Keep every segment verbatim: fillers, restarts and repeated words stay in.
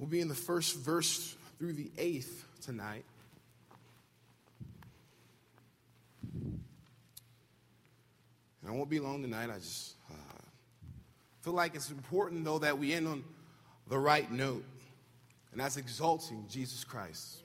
We'll be in the first verse through the eighth tonight. And I won't be long tonight. I just uh, feel like it's important, though, that we end on the right note, and that's exalting Jesus Christ.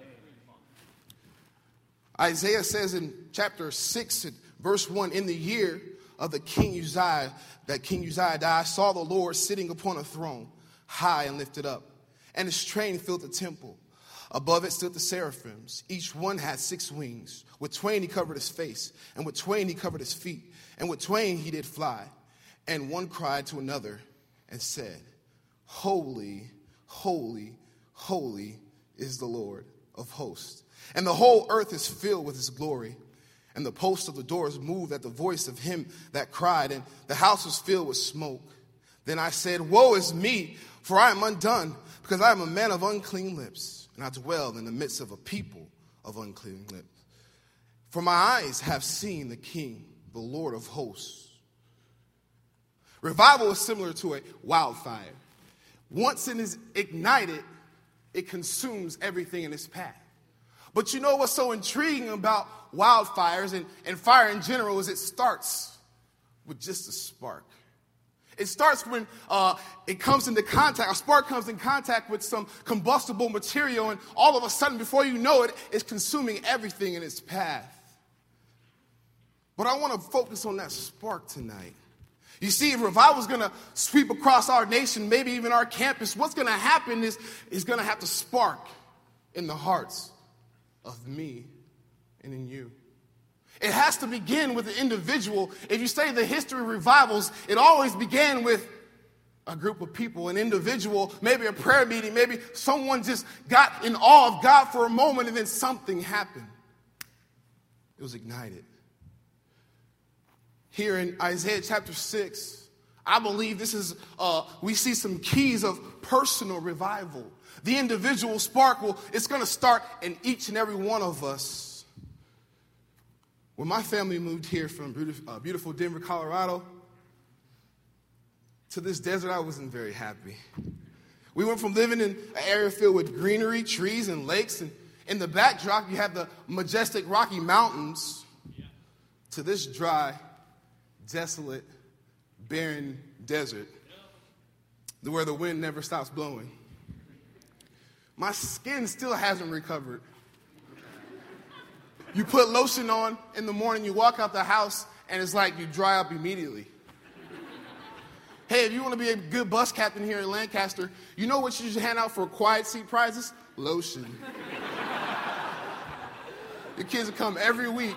Isaiah says in chapter six, verse one, in the year of the King Uzziah, that King Uzziah died, I saw the Lord sitting upon a throne, high and lifted up, and his train filled the temple. Above it stood the seraphims. Each one had six wings. With twain he covered his face, and with twain he covered his feet, and with twain he did fly. And one cried to another and said, Holy, holy, holy is the Lord of hosts. And the whole earth is filled with his glory. And the posts of the doors moved at the voice of him that cried, and the house was filled with smoke. Then I said, Woe is me, for I am undone, because I am a man of unclean lips, and I dwell in the midst of a people of unclean lips. For my eyes have seen the King, the Lord of hosts. Revival is similar to a wildfire. Once it is ignited, it consumes everything in its path. But you know what's so intriguing about wildfires and, and fire in general is it starts with just a spark. It starts when uh, it comes into contact, a spark comes in contact with some combustible material, and all of a sudden, before you know it, it's consuming everything in its path. But I want to focus on that spark tonight. You see, if revival is going to sweep across our nation, maybe even our campus, what's going to happen is it's going to have to spark in the hearts of me and in you. It has to begin with the individual. If you study the history of revivals, it always began with a group of people, an individual, maybe a prayer meeting, maybe someone just got in awe of God for a moment and then something happened. It was ignited. Here in Isaiah chapter six, I believe this is, uh, we see some keys of personal revival. The individual spark, will, it's going to start in each and every one of us. When my family moved here from beautiful, uh, beautiful Denver, Colorado, to this desert, I wasn't very happy. We went from living in an area filled with greenery, trees, and lakes, and in the backdrop, you have the majestic Rocky Mountains, to this dry, desolate, barren desert, where the wind never stops blowing. My skin still hasn't recovered. You put lotion on in the morning, you walk out the house, and it's like you dry up immediately. Hey, if you want to be a good bus captain here in Lancaster, you know what you should hand out for quiet seat prizes? Lotion. Your kids will come every week.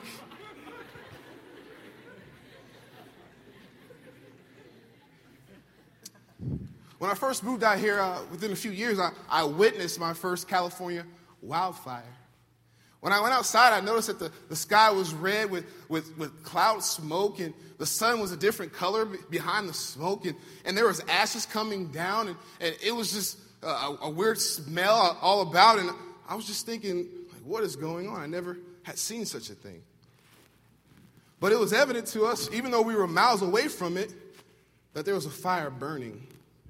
When I first moved out here, uh, within a few years, I, I witnessed my first California wildfire. When I went outside, I noticed that the, the sky was red with, with, with cloud smoke, and the sun was a different color behind the smoke, and, and there was ashes coming down, and, and it was just a, a weird smell all about, and I was just thinking, like, what is going on? I never had seen such a thing. But it was evident to us, even though we were miles away from it, that there was a fire burning.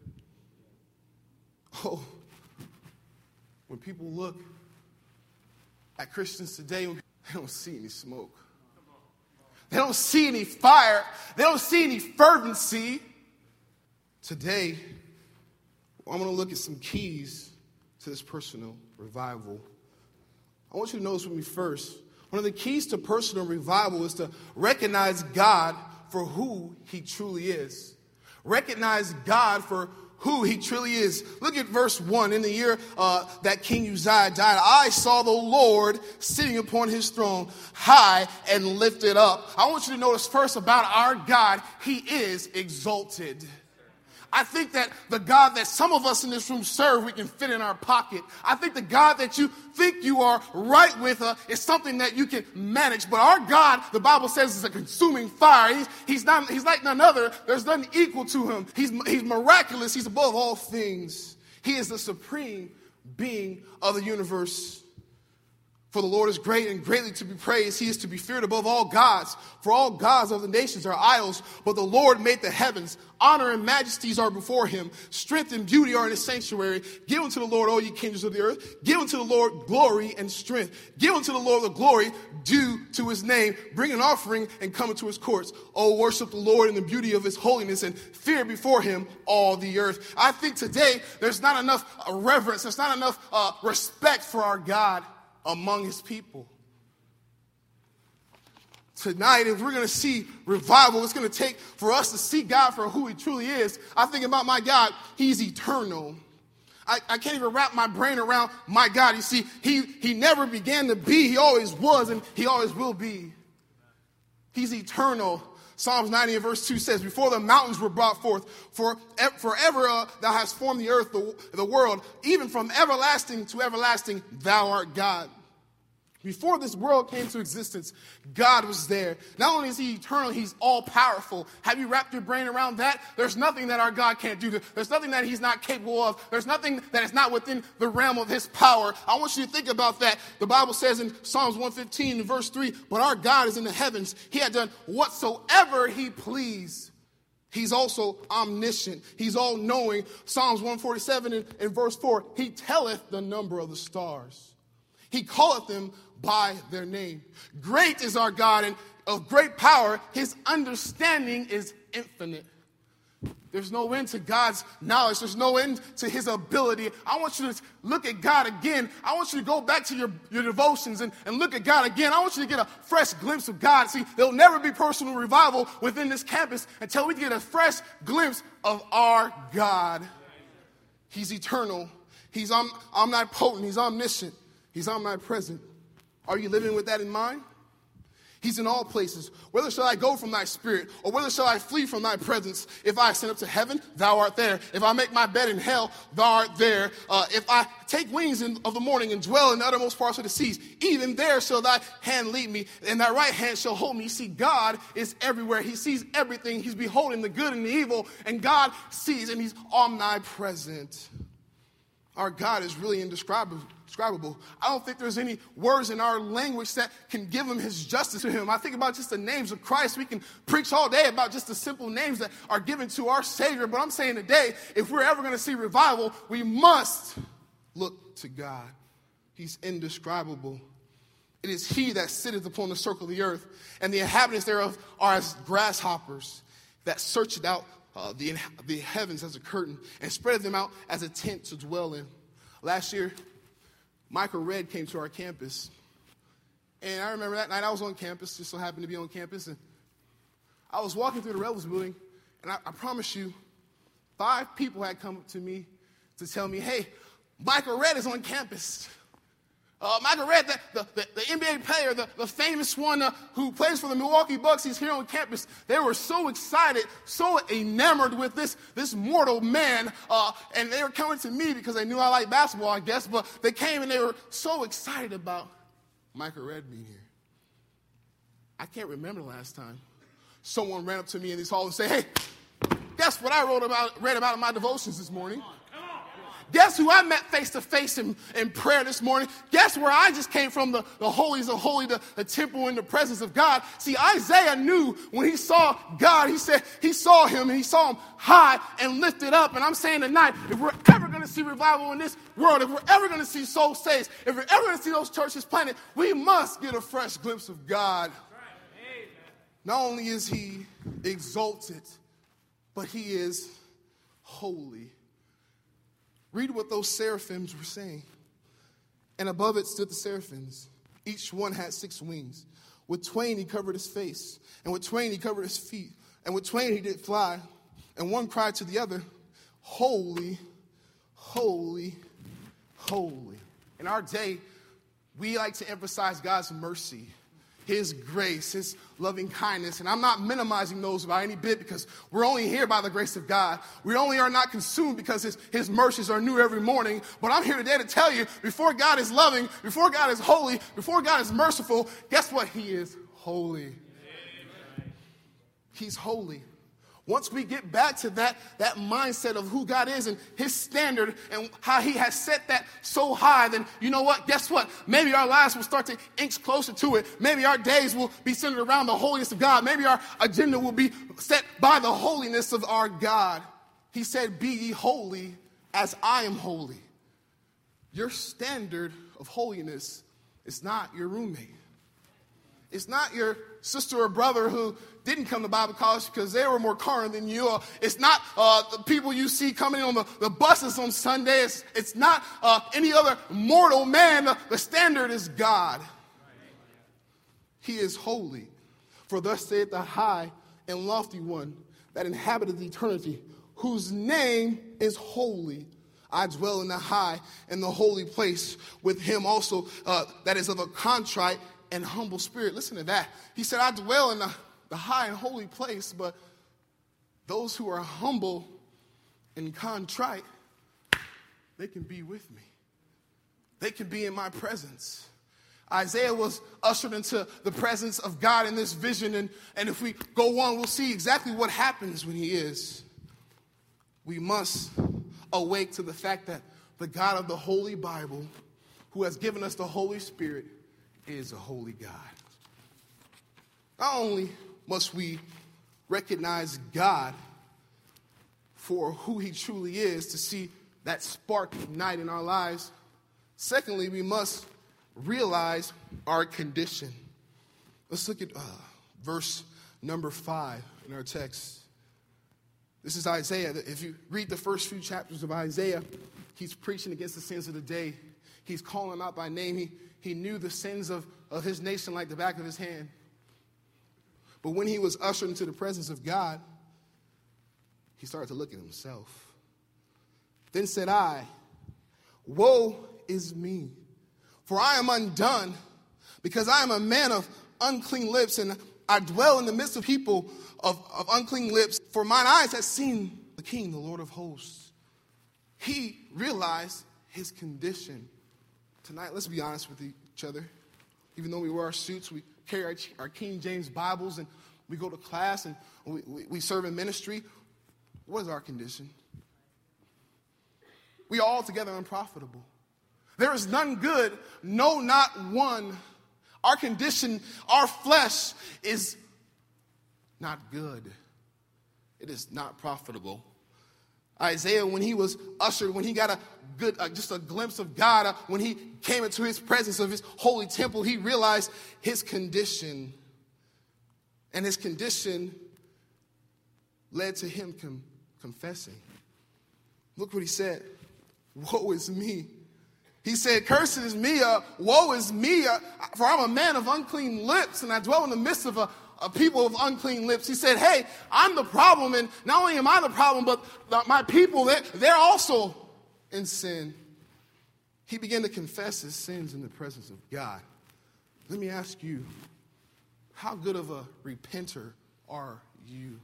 Oh, when people look at Christians today, they don't see any smoke. They don't see any fire. They don't see any fervency. Today, I'm going to look at some keys to this personal revival. I want you to notice with me first. One of the keys to personal revival is to recognize God for who he truly is. Recognize God for who he truly is. Look at verse one. In the year uh, that King Uzziah died, I saw the Lord sitting upon his throne, high and lifted up. I want you to notice first about our God, he is exalted. I think that the God that some of us in this room serve, we can fit in our pocket. I think the God that you think you are right with uh, is something that you can manage. But our God, the Bible says, is a consuming fire. He's, he's, not, he's like none other. There's nothing equal to him. He's, he's miraculous. He's above all things. He is the supreme being of the universe. For the Lord is great and greatly to be praised. He is to be feared above all gods. For all gods of the nations are idols, but the Lord made the heavens. Honor and majesties are before him. Strength and beauty are in his sanctuary. Give unto the Lord, all ye kingdoms of the earth. Give unto the Lord glory and strength. Give unto the Lord the glory due to his name. Bring an offering and come into his courts. Oh, worship the Lord in the beauty of his holiness and fear before him all the earth. I think today there's not enough uh, reverence. There's not enough uh, respect for our God among his people. Tonight, if we're going to see revival, it's going to take for us to see God for who he truly is. I think about my God, he's eternal. I, I can't even wrap my brain around my God. You see, he, he never began to be. He always was, and he always will be. He's eternal. Psalms ninety and verse two says, before the mountains were brought forth, for forever uh, thou hast formed the earth, the, the world, even from everlasting to everlasting, thou art God. Before this world came to existence, God was there. Not only is he eternal, he's all-powerful. Have you wrapped your brain around that? There's nothing that our God can't do. There's nothing that he's not capable of. There's nothing that is not within the realm of his power. I want you to think about that. The Bible says in Psalms one fifteen, in verse three, but our God is in the heavens. He had done whatsoever he pleased. He's also omniscient. He's all-knowing. Psalms one forty-seven in, in verse four, he telleth the number of the stars. He calleth them by their name. Great is our God, and of great power. His understanding is infinite. There's no end to God's knowledge. There's no end to his ability. I want you to look at God again. I want you to go back to your, your devotions and, and look at God again. I want you to get a fresh glimpse of God. See, there'll never be personal revival within this campus until we get a fresh glimpse of our God. He's eternal. He's om- omnipotent. He's omniscient. He's omnipresent. Are you living with that in mind? He's in all places. Whither shall I go from thy spirit? Or whither shall I flee from thy presence? If I ascend up to heaven, thou art there. If I make my bed in hell, thou art there. Uh, if I take wings in, of the morning and dwell in the uttermost parts of the seas, even there shall thy hand lead me, and thy right hand shall hold me. You see, God is everywhere. He sees everything. He's beholding the good and the evil, and God sees, and he's omnipresent. Our God is really indescribable. Indescribable. I don't think there's any words in our language that can give him his justice to him. I think about just the names of Christ. We can preach all day about just the simple names that are given to our Savior. But I'm saying today, if we're ever going to see revival, we must look to God. He's indescribable. It is he that sitteth upon the circle of the earth, and the inhabitants thereof are as grasshoppers that searcheth out uh, the, the heavens as a curtain and spreadeth them out as a tent to dwell in. Last year, Michael Redd came to our campus, and I remember that night I was on campus, just so happened to be on campus, and I was walking through the Rebels building, and I, I promise you, five people had come up to me to tell me, hey, Michael Redd is on campus. Uh, Michael Redd, the, the, the, the N B A player, the, the famous one uh, who plays for the Milwaukee Bucks, he's here on campus. They were so excited, so enamored with this, this mortal man, uh, and they were coming to me because they knew I liked basketball, I guess, but they came and they were so excited about Michael Redd being here. I can't remember the last time someone ran up to me in this hall and said, hey, guess what I wrote about, read about in my devotions this morning? Guess who I met face-to-face in, in prayer this morning? Guess where I just came from, the, the holies of holy, the, the temple in the presence of God? See, Isaiah knew when he saw God, he said he saw him, and he saw him high and lifted up. And I'm saying tonight, if we're ever going to see revival in this world, if we're ever going to see souls saved, if we're ever going to see those churches planted, we must get a fresh glimpse of God. Not only is he exalted, but he is holy. Read what those seraphims were saying. And above it stood the seraphims. Each one had six wings. With twain he covered his face, and with twain he covered his feet, and with twain he did fly. And one cried to the other, holy, holy, holy. In our day, we like to emphasize God's mercy, his grace, his loving kindness. And I'm not minimizing those by any bit, because we're only here by the grace of God. We only are not consumed because his, his mercies are new every morning. But I'm here today to tell you, before God is loving, before God is holy, before God is merciful, guess what? He is holy. He's holy. Once we get back to that, that mindset of who God is and his standard and how he has set that so high, then you know what? Guess what? Maybe our lives will start to inch closer to it. Maybe our days will be centered around the holiness of God. Maybe our agenda will be set by the holiness of our God. He said, be ye holy as I am holy. Your standard of holiness is not your roommate. It's not your sister or brother who didn't come to Bible college because they were more carnal than you. Or it's not uh, the people you see coming in on the, the buses on Sunday. It's, it's not uh, any other mortal man. The, the standard is God. He is holy. For thus saith the high and lofty one that inhabiteth eternity, whose name is holy. I dwell in the high and the holy place with him also uh, that is of a contrite and humble spirit. Listen to that. He said, I dwell in the, the high and holy place, but those who are humble and contrite, they can be with me. They can be in my presence. Isaiah was ushered into the presence of God in this vision, and, and if we go on, we'll see exactly what happens when he is. We must awake to the fact that the God of the Holy Bible, who has given us the Holy Spirit, is a holy God. Not only must we recognize God for who he truly is to see that spark ignite in our lives, secondly, we must realize our condition. Let's look at uh, verse number five in our text. This is Isaiah. If you read the first few chapters of Isaiah, he's preaching against the sins of the day. He's calling them out by name. He, he knew the sins of, of his nation like the back of his hand. But when he was ushered into the presence of God, he started to look at himself. Then said I, woe is me, for I am undone, because I am a man of unclean lips, and I dwell in the midst of people of, of unclean lips. For mine eyes have seen the King, the Lord of hosts. He realized his condition. Tonight, let's be honest with each other. Even though we wear our suits, we carry our, our King James Bibles, and we go to class, and we, we, we serve in ministry. What is our condition? We are altogether unprofitable. There is none good, no, not one. Our condition, our flesh is not good. It is not profitable. Isaiah, when he was ushered, when he got a good, uh, just a glimpse of God, uh, when he came into his presence of his holy temple, he realized his condition. And his condition led to him com- confessing. Look what he said. Woe is me. He said, cursed is me, uh, woe is me, uh, for I'm a man of unclean lips, and I dwell in the midst of a, a people of unclean lips. He said, hey, I'm the problem, and not only am I the problem, but the, my people, they're, they're also in sin. He began to confess his sins in the presence of God. Let me ask you, how good of a repenter are you?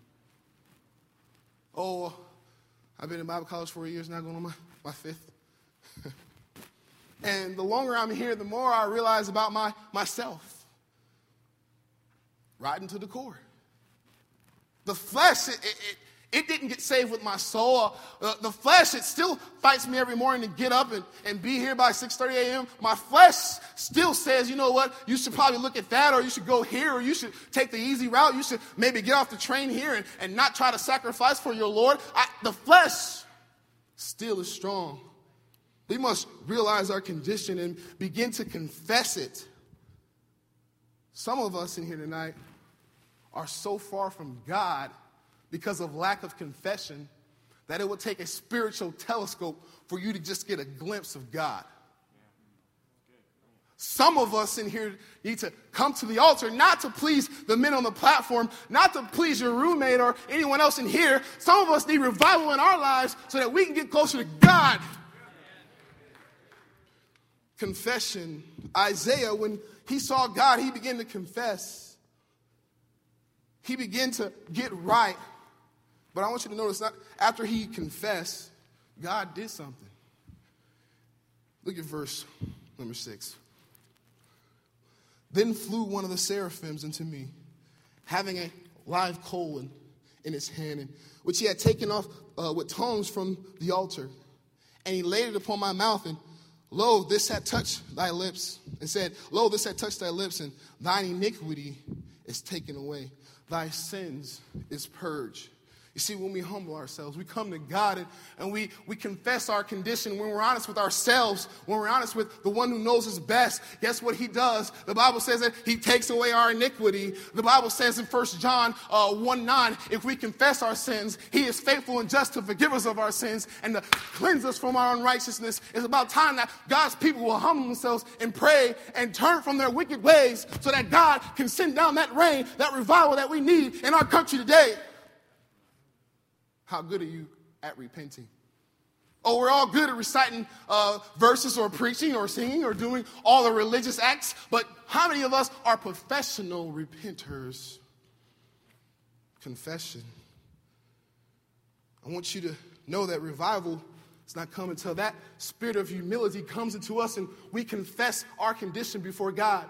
Oh, I've been in Bible college for years now, going on my, my fifth. And the longer I'm here, the more I realize about my myself. Right into the core. The flesh, it, it, it didn't get saved with my soul. Uh, the flesh, it still fights me every morning to get up and, and be here by six thirty a.m. My flesh still says, you know what, you should probably look at that, or you should go here, or you should take the easy route. You should maybe get off the train here and, and not try to sacrifice for your Lord. I, the flesh still is strong. We must realize our condition and begin to confess it. Some of us in here tonight are so far from God because of lack of confession that it would take a spiritual telescope for you to just get a glimpse of God. Some of us in here need to come to the altar, not to please the men on the platform, not to please your roommate or anyone else in here. Some of us need revival in our lives so that we can get closer to God. Confession. Isaiah, when he saw God, he began to confess. He began to get right. But I want you to notice that after he confessed, God did something. Look at verse number six. Then flew one of the seraphims into me, having a live coal in, in his hand, and which he had taken off uh, with tongs from the altar. And he laid it upon my mouth, and lo, this had touched thy lips, and said, Lo, this had touched thy lips, and thine iniquity is taken away. Thy sins is purged. You see, when we humble ourselves, we come to God and, and we, we confess our condition. When we're honest with ourselves, when we're honest with the one who knows us best, guess what he does? The Bible says that he takes away our iniquity. The Bible says in First John uh, one nine, if we confess our sins, he is faithful and just to forgive us of our sins and to cleanse us from our unrighteousness. It's about time that God's people will humble themselves and pray and turn from their wicked ways so that God can send down that rain, that revival that we need in our country today. How good are you at repenting? Oh, we're all good at reciting uh, verses or preaching or singing or doing all the religious acts, but how many of us are professional repenters? Confession. I want you to know that revival is not coming until that spirit of humility comes into us and we confess our condition before God.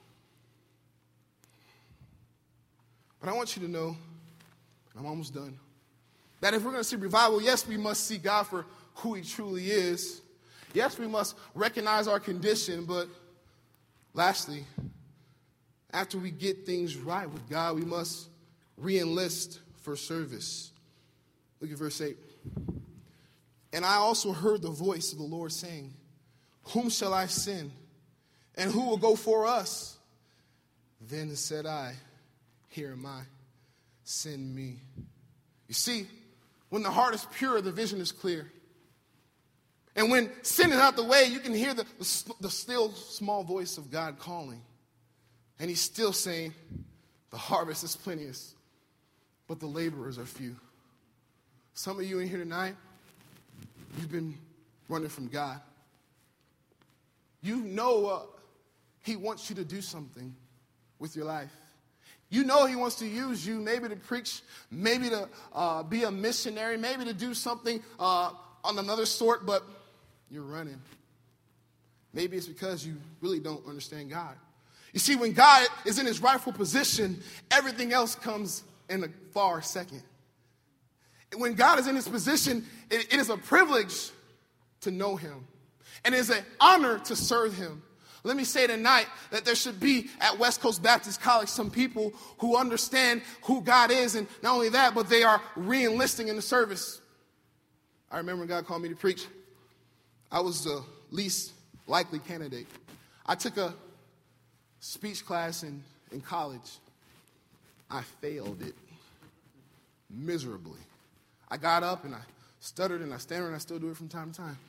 But I want you to know, I'm almost done, that if we're going to see revival, yes, we must see God for who he truly is. Yes, we must recognize our condition, but lastly, after we get things right with God, we must re-enlist for service. Look at verse eight. And I also heard the voice of the Lord saying, whom shall I send? And who will go for us? Then said I, here am I, send me. You see, when the heart is pure, the vision is clear. And when sin is out the way, you can hear the, the, the still small voice of God calling. And he's still saying, the harvest is plenteous, but the laborers are few. Some of you in here tonight, you've been running from God. You know uh, he wants you to do something with your life. You know he wants to use you, maybe to preach, maybe to uh, be a missionary, maybe to do something uh, on another sort, but you're running. Maybe it's because you really don't understand God. You see, when God is in his rightful position, everything else comes in a far second. When God is in his position, it, it is a privilege to know him. And it is an honor to serve him. Let me say tonight that there should be at West Coast Baptist College some people who understand who God is, and not only that, but they are re-enlisting in the service. I remember when God called me to preach, I was the least likely candidate. I took a speech class in, in college. I failed it miserably. I got up and I stuttered and I stammered, and I still do it from time to time.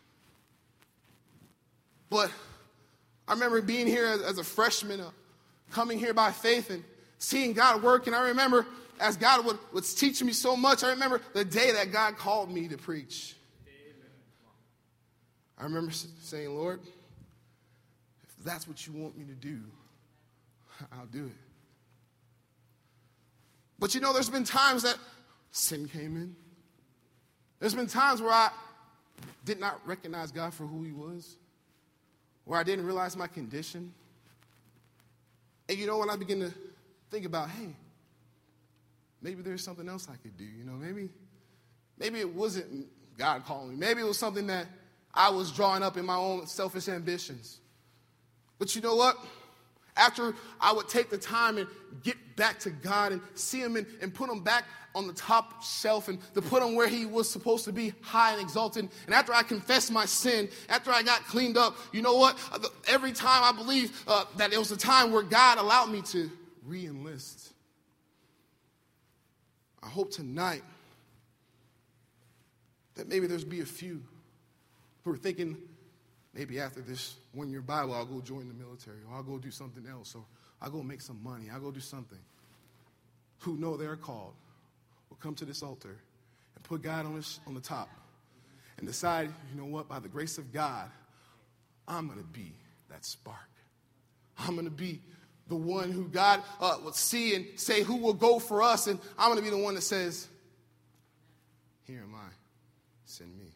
But I remember being here as, as a freshman, uh, coming here by faith and seeing God work. And I remember as God would, was teaching me so much, I remember the day that God called me to preach. Amen. I remember saying, Lord, if that's what you want me to do, I'll do it. But you know, there's been times that sin came in. There's been times where I did not recognize God for who he was, where I didn't realize my condition. And you know, when I begin to think about, hey, maybe there's something else I could do. You know, maybe, maybe it wasn't God calling me. Maybe it was something that I was drawing up in my own selfish ambitions. But you know what? After I would take the time and get back to God and see him and, and put him back on the top shelf and to put him where he was supposed to be, high and exalted. And after I confessed my sin, after I got cleaned up, you know what? Every time I believe uh, that it was a time where God allowed me to re-enlist. I hope tonight that maybe there's be a few who are thinking, maybe after this one-year Bible, I'll go join the military, or I'll go do something else, or I'll go make some money, I'll go do something. Who know they're called will come to this altar and put God on, this, on the top and decide, you know what, by the grace of God, I'm going to be that spark. I'm going to be the one who God uh, will see and say who will go for us, and I'm going to be the one that says, here am I, send me.